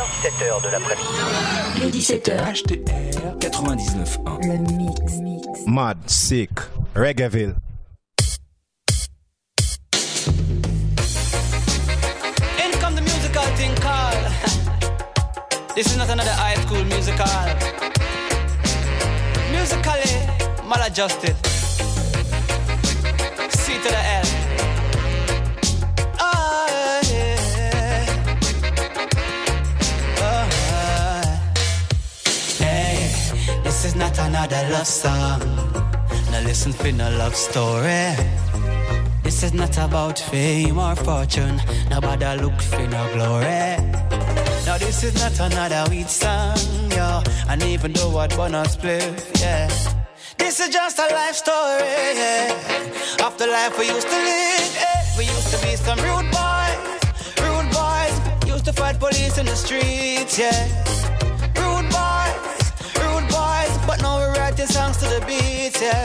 17h de l'après-midi. Les 17h. HTR 99.1. Le mix. Mad, sick, Reggaeville. In come the musical thing called. This is not another high school musical. Musically maladjusted. C to the L. Oh, yeah. Hey, this is not another love song. Now listen for no love story. This is not about fame or fortune. Nobody look for no glory. Now this is not another weed song, yo. And even though what bonus play, yeah. This is just a life story, yeah. Of the life we used to live, yeah. We used to be some rude boys. Used to fight police in the streets, yeah. Rude boys. But now we writing songs to the beats, yeah.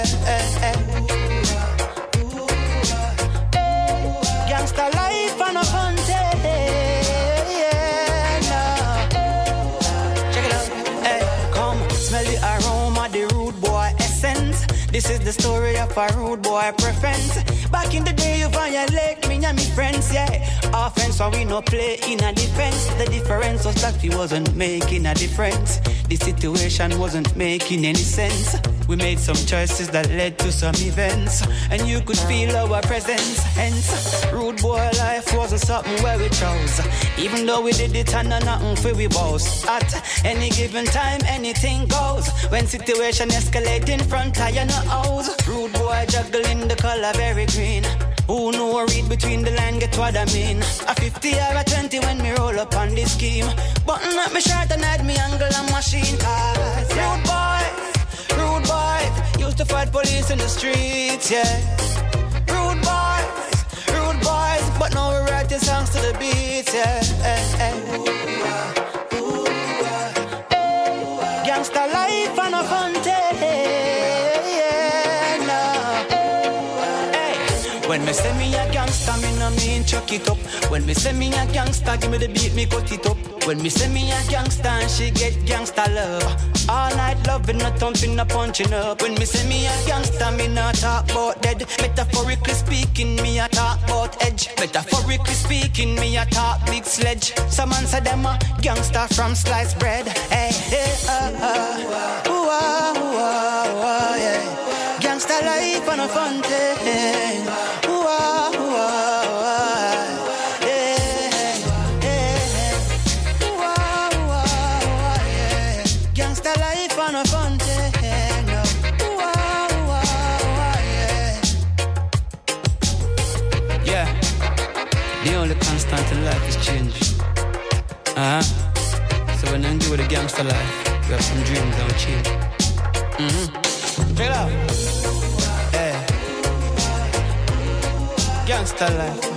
Gangsta life and a fun day. Smell the aroma, the rude boy essence. This is the story of a rude boy preference. Back in the day you violate me and me friends, yeah. Offense when we no play in a defense. The difference was that we wasn't making a difference. The situation wasn't making any sense. We made some choices that led to some events, and you could feel our presence. Hence, rude boy life wasn't something where we chose. Even though we did it and nothing for we boast. At any given time, anything goes. When situation escalate in front of your house. Rude boy juggling the color very green. Who know read between the line, get what I mean. A 50 or a 20 when me roll up on this scheme. Button up me shirt and hide me angle and machine. Cause rude boys, used to fight police in the streets, yeah. Rude boys, but now we writing songs to the beats, yeah. Gangsta life and a fun day, yeah, no. When me say me a gangsta, me no mean chuck it up. When me say me a gangsta, give me the beat, me cut it up. When me say me a gangsta and she get gangsta love. All night loving, no thumping, no punching up. When me say me a gangsta, me not talk about dead. Metaphorically speaking, me a talk about edge. Metaphorically speaking, me a talk big sledge. Some man say them a gangsta from sliced bread. Hey, yeah. Gangsta life on a fun day. Constant in life is change. So when I do with a gangster life, we have some dreams that will change. Check it out. Hey. Gangster life.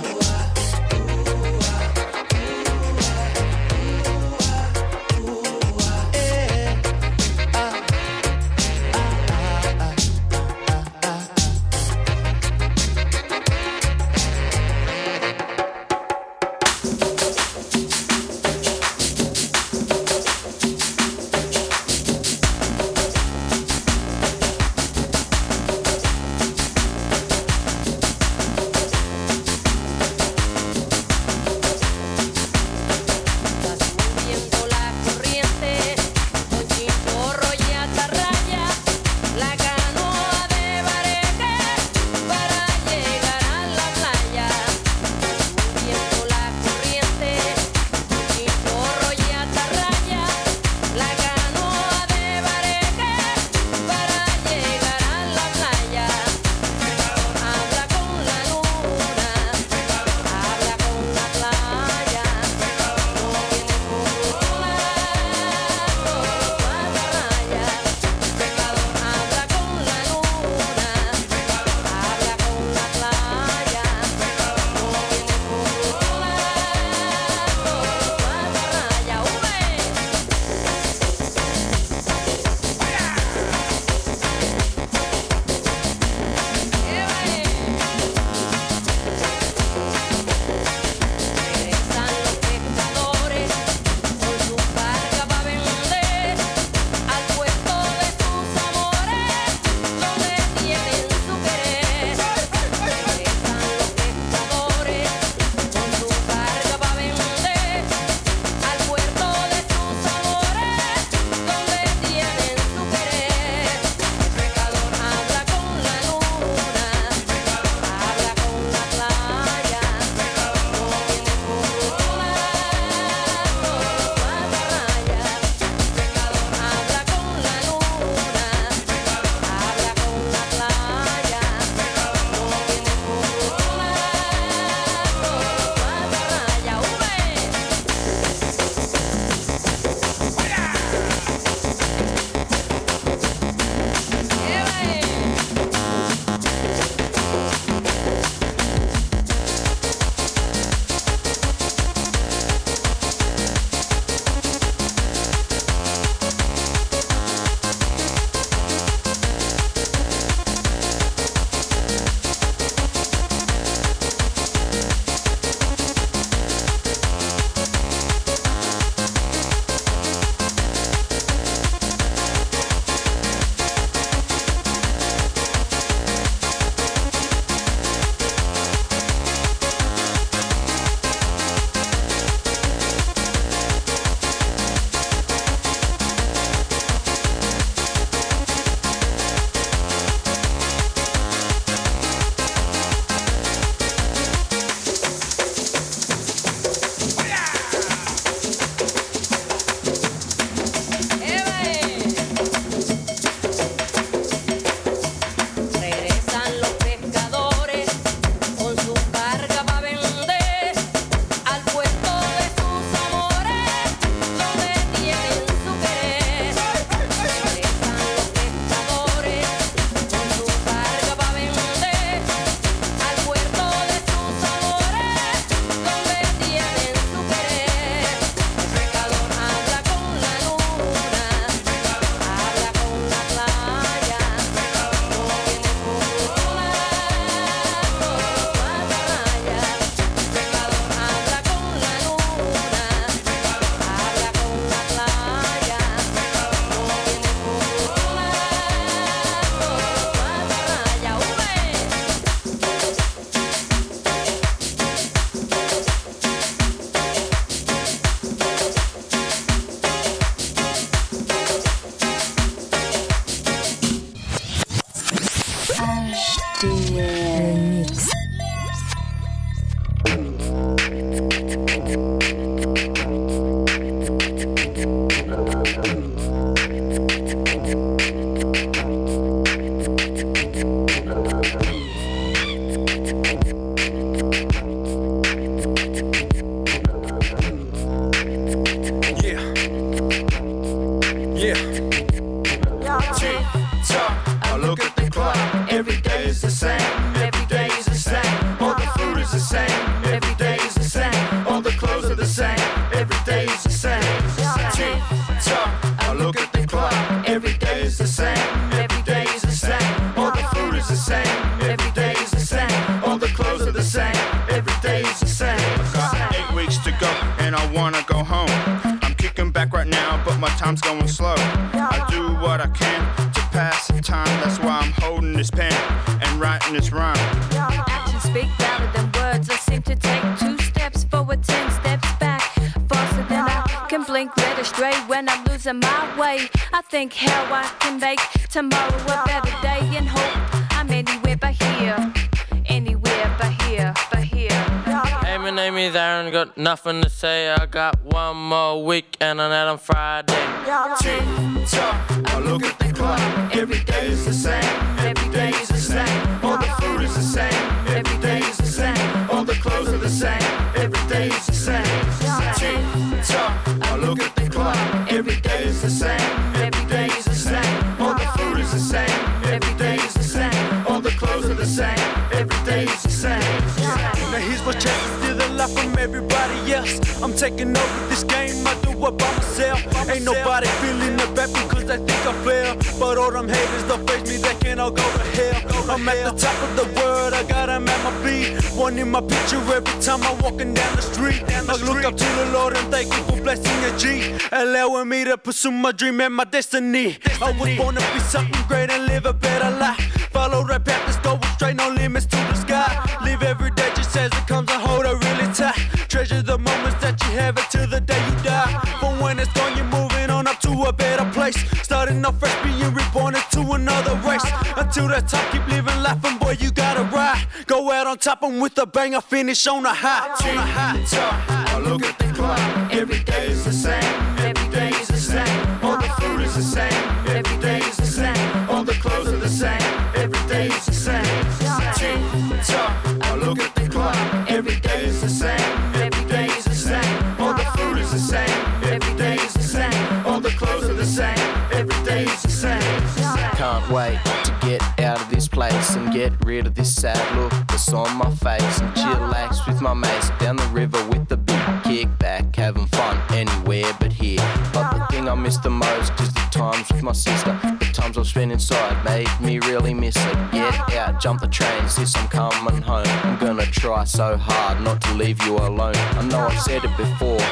same. Every day is the same. All the clothes are the same. Every day is the same. Tick tock, I look at the clock. Every day is the same. Every day is the same. All the food is the same. Every day is the same. All the clothes are the same. Every day is the same. I got 8 weeks to go and I wanna go home. I'm kicking back right now, but my time's going slow. I do what I can to pass the time. That's why I'm holding this pen and writing this rhyme. Actions speak louder than words. I seem to take 2 steps forward, 10 steps back. Faster than I can blink, led astray when I'm losing my way. I think how I can make tomorrow a better day and hope I'm anywhere but here. Anywhere but here, but here. Hey, my name is Aaron, got nothing to say. I got 1 more week and I'm out on Friday. Tick tock, I look at the clock. Every day is the same. Every day is the same. All the food is the same. Every day is the same. All the clothes are the same. Every day is the same. Tick tock, I look at the clock. Every day is the same. Every day is the same. All the food is the same. Every day is the same. All the clothes are the same. Every day is the same. Now here's my chance to steal a lot from everybody else. I'm taking over this game, I do it by myself. Ain't nobody feeling the back because I think I fail. But all them haters don't face me, they can all go to hell. I'm at the top of the world, I got them at my feet. One in my picture every time I'm walking down the street. I look up to the Lord and thank you for blessing a G, allowing me to pursue my dream and my destiny. I was born to be something great and live a better life. Follow that path, let's go straight, no limits to the sky. Live every day just as it comes and hold it really tight. Treasure the moments that you have until the day you die. For when it's gone, you're moving on up to a better place. Starting off fresh, being reborn into another race. Until that time, keep living life, and boy, you gotta ride. Go out on top and with a bang, I finish on a high. Tick tock, I look at the clock. Every day is the same. Every day is the same. All the food is the same. Every day is the same. All the clothes are the same. Every day is the same. Tick tock, I look at the clock. Every day is the same. Every day is the same. All the food is the same. Every day is the same. All the clothes are the same. Every day is the same. Can't wait to get out of this place and get rid of this sad look that's on my face and chillax with my mates down the river with the big kickback, having fun anywhere but here. But the thing I miss the most is the times with my sister. The times I've spent inside make me really miss it. Get out, jump the train, sis, I'm coming home. I'm gonna try so hard not to leave you alone. I know I've said it before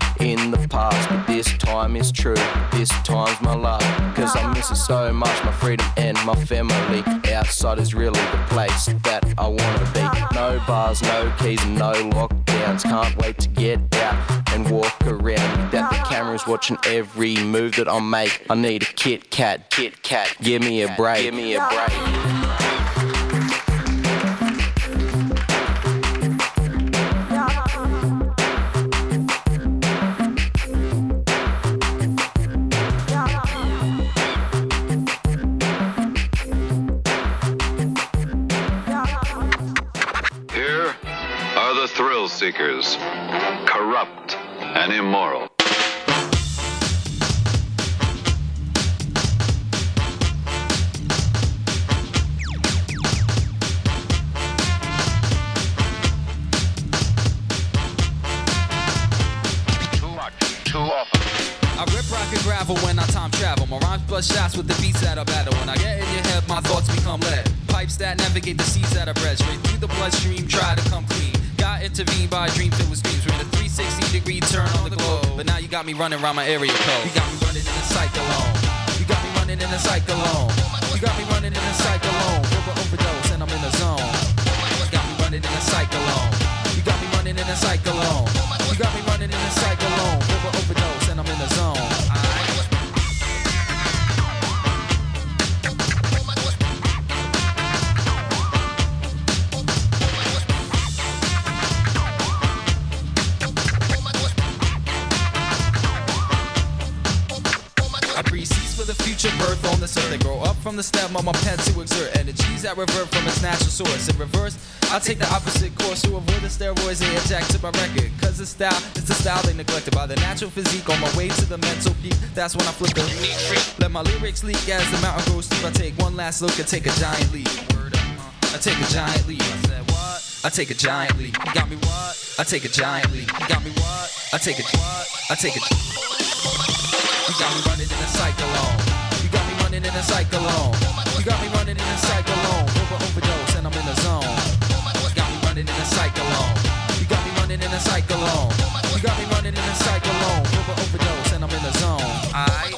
in the past, but this time is true. This time's my love, cause I miss it so much, my freedom and my family. Outside is really the place that I wanna be. No bars, no keys, no lockdowns. Can't wait to get out and walk around without the cameras watching every move that I make. I need a Kit Kat, give me a break, give me a break. Thrill seekers, corrupt and immoral. Too often. I rip, rock, and gravel when I time travel. My rhymes blood shots with the beats that I battle. When I get in your head, my thoughts become lead. Pipes that navigate the seas that I bred. Straight through the bloodstream, try to come clean. Got intervened by a dream filled with dreams. We're in a 360-degree turn on the globe. But now you got me running around my area code. You got me running in a cyclone. You got me running in a cyclone. You got me running in a cyclone. Overdose and I'm in the zone. You got me running in a cyclone. You got me running in a cyclone. You got me running in a cyclone. Overdose and I'm in the zone. The future birth on this earth. They grow up from the stem of my pen to exert energies that revert from its natural source. In reverse, I take the opposite course to avoid the steroids they inject to my record. Cause the style is the style they neglected by the natural physique. On my way to the mental peak, that's when I flip the let my lyrics leak as the mountain grows steep. I take one last look and take a giant leap. I take a giant leap. I said what? I take a giant leap. You got me what? I take a giant leap. You got me what? I take a what? I take a. You got me running in a cyclone. You got me running in a cyclone. You got me running in a cyclone. Overdose and I'm in the zone. You got me running in a cyclone. You got me running in a cyclone. You got me running in a cyclone. Overdose and I'm in the zone. Aight.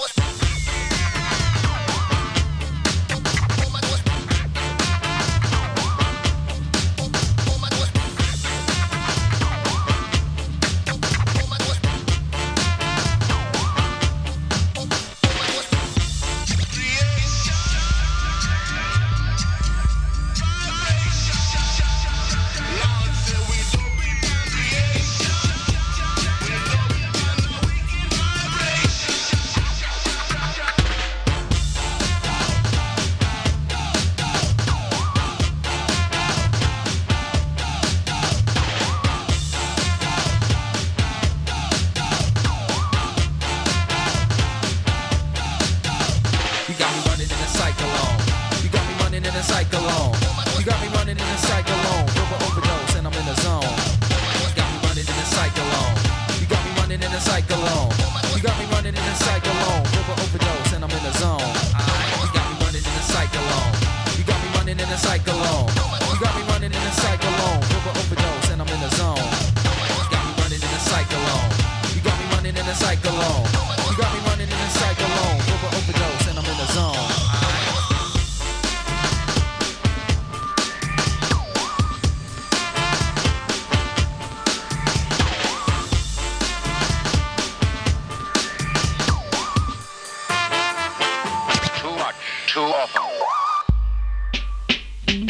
Too often.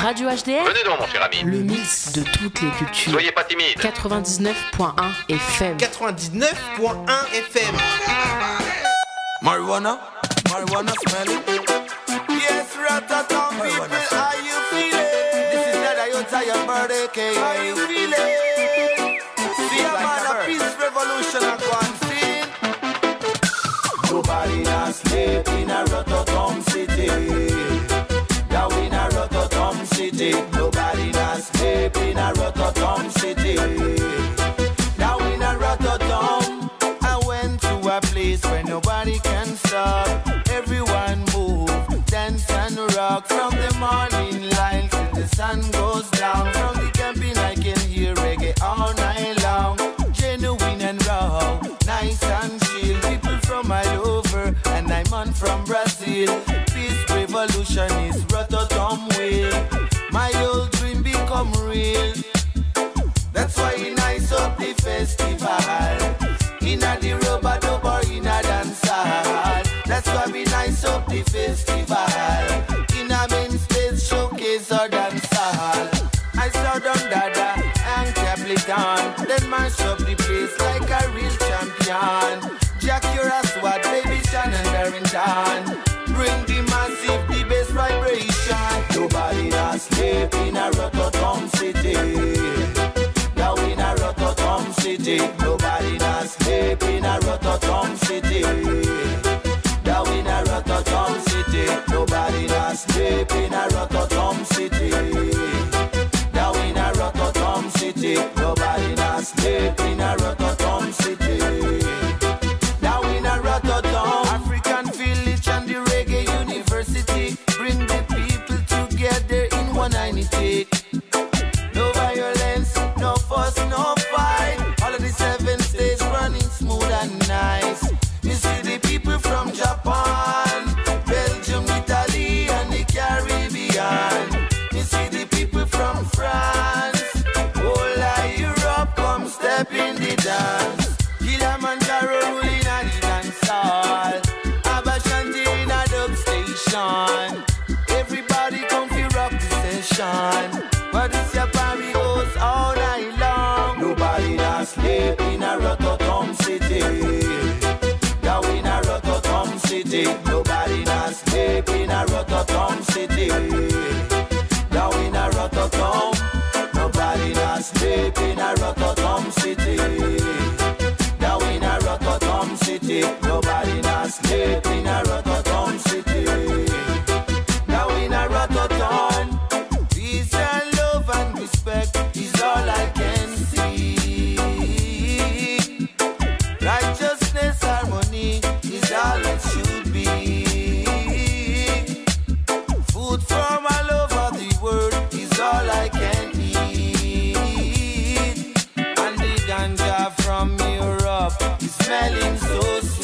Radio HDR. Venez donc, mon cher ami. Le mix de toutes les cultures. Soyez pas timide. 99.1 FM. 99.1 FM. Marijuana smelling. Yes, Rototom people, how you feeling? This is not a your birthday cake. How you feeling? See a man, a peace revolution, a one scene. Nobody not sleep in a Rototom city. Now in a Rototom city. Nobody not sleep in a Rototom city. Now in a Rototom, I went to a place where nobody can stop. Everyone move, dance and rock from the morning light till the sun goes down. From the camping I can hear reggae all night long. Genuine and raw, nice and chill. People from all over, and I'm on from Brazil. Peace revolution is Rototom way. My old dream become real. That's why I nice up the festival. Inna the rubber dub or inna dance hall. That's why we nice up the festival. Inna main stage showcase or dance hall. I saw Don Dada and Capleton, then mash up the place like a real champion. Jack Uraswat, Baby Sean and Barrington, bring the massive, the best vibration. Nobody not sleep in a Rototom city. Now in a Rototom city, nobody not sleep in a Rototom city. Now in a Rototom city, nobody not sleep in a Rototom city. Now in a Rototom city, nobody not sleep in a Rototom city. Now in a Rototom, African village and the Reggae University bring the people together in one unity. No violence, no fuss, no fight. All of the 7 states running smooth and nice. You see the people from Japan, Belgium, Italy, and the Caribbean. You see the people from France, all of Europe come step in the dance. Kilimanjaro ruling at the dance hall. Abashanti in a dub station. Everybody come fi rock the session. But this your party goes all night long. Nobody not sleep in a Rototom city. Now in a Rototom city, nobody not sleep in a Rototom city. Now in a Rototom, nobody not sleep in a Rototom city. Now in a Rototom city, nobody not sleep in a Rototom city. Now in a Rototom, peace and love and respect is all I can see. Righteousness, harmony is all it should be. Food from all over the world is all I can eat. And the ganja from Europe is smelling so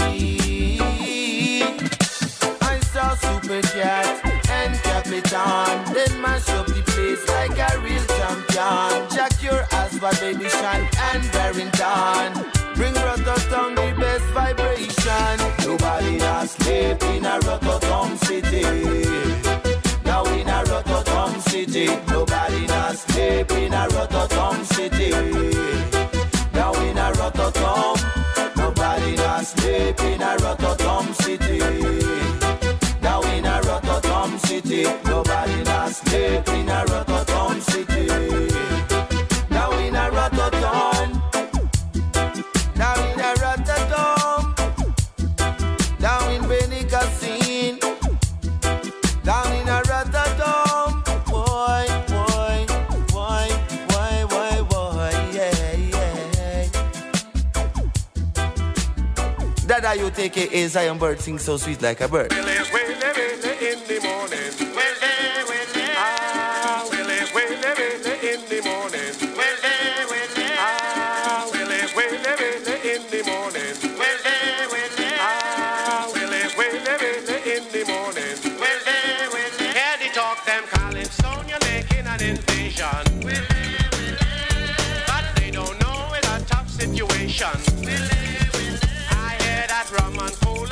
sweet. I saw Super Cat and Capleton, then mash up the place like a real champion. Jack your ass by Baby Sean and Barrington, bring Rototom the best vibration. Nobody not sleep in a Rototom city. Now in a Rototom city, nobody not sleep in a Rototom city. Now in a Rototom, nobody not sleep in a Rototom city. Now in a Rototom city, nobody not sleep in a Rototom city. Now in a Rototom, now in a Rototom, down in Benicassin, down in a Rototom, boy, yeah. Dada, you take it as Zion Bird sing so sweet like a bird. In the morning.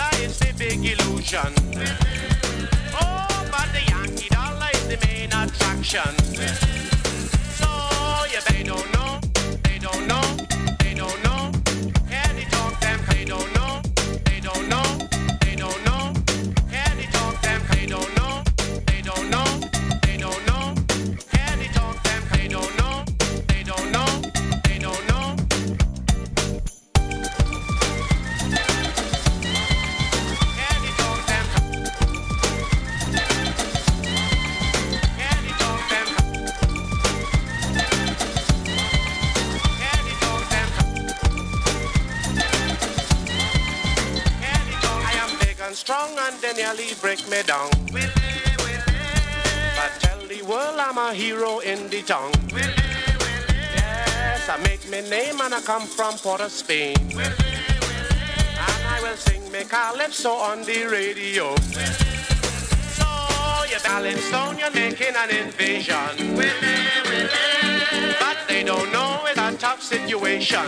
Illusion. Oh, but the Yankee dollar is the main attraction. attraction. So yeah, they don't know, they don't know, they don't know. Can they talk them? They don't know, they don't know, they don't know. Can they talk them? They don't know, they don't know, they don't know. Can they talk them? They don't know, they don't know, they don't know. Strong and they nearly break me down. But tell the world I'm a hero in the town. Yes, I make me name and I come from Port of Spain. And I will sing me calypso on the radio. So you're Allen Stone, you're making an invasion. But they don't know it's a tough situation.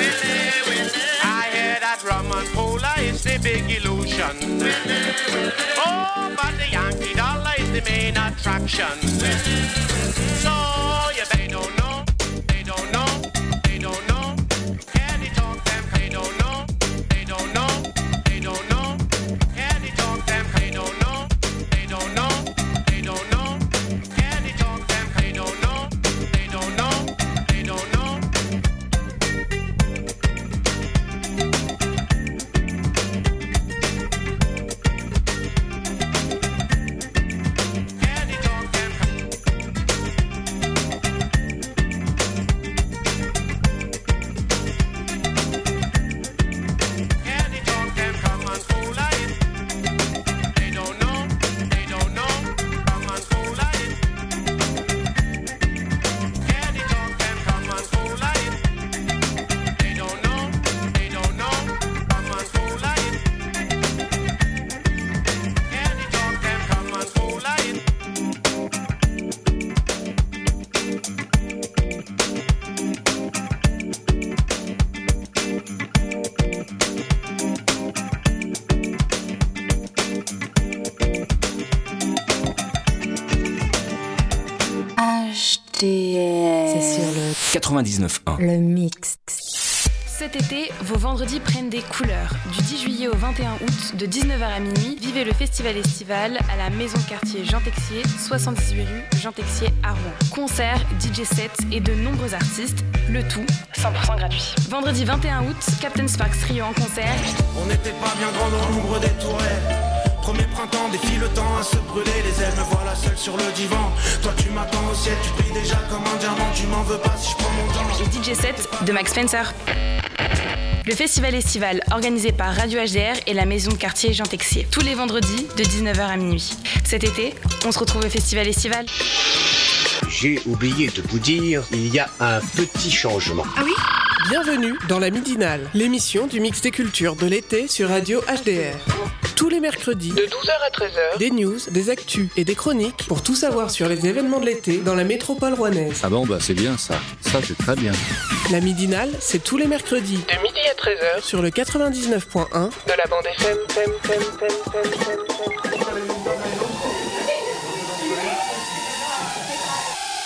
I hear that rum and cola is the big illusion. Oh, but the Yankee dollar is the main attraction. So yeah, they don't know, they don't know, they don't know. Can they talk them? They don't know, they don't know, they don't know. Can they talk them? They don't know, they don't know, they don't know. Can they talk them? They don't know, they don't know, they don't know. C'est sur le 99.1. Le mix. Cet été, vos vendredis prennent des couleurs. Du 10 juillet au 21 août, de 19h à minuit, vivez le festival estival à la maison quartier Jean Texier, 78 rue Jean Texier à Rouen. Concerts, DJ sets et de nombreux artistes, le tout 100% gratuit. Vendredi 21 août, Captain Sparks Trio en concert. On n'était pas bien grand dans l'ombre des tourelles. Premier printemps, défie le temps à se brûler les ailes. Me voilà seul sur le divan. Toi tu m'attends au ciel, tu brilles déjà comme un diamant. Tu m'en veux pas si je prends mon temps. Et DJ set de Max Spencer. Le festival estival organisé par Radio HDR et la maison de quartier Jean Texier. Tous les vendredis de 19h à minuit. Cet été, on se retrouve au festival estival. J'ai oublié de vous dire, il y a un petit changement. Ah oui ? Bienvenue dans la Midinale, l'émission du mix des cultures de l'été sur Radio HDR. Tous les mercredis, de 12h à 13h, des news, des actus et des chroniques pour tout savoir sur les événements de l'été dans la métropole rouennaise. Ah bon, bah c'est bien ça. Ça, c'est très bien. La Midinale, c'est tous les mercredis, de midi à 13h, sur le 99.1 de la bande FM. Qu'est-ce qu'on entend ?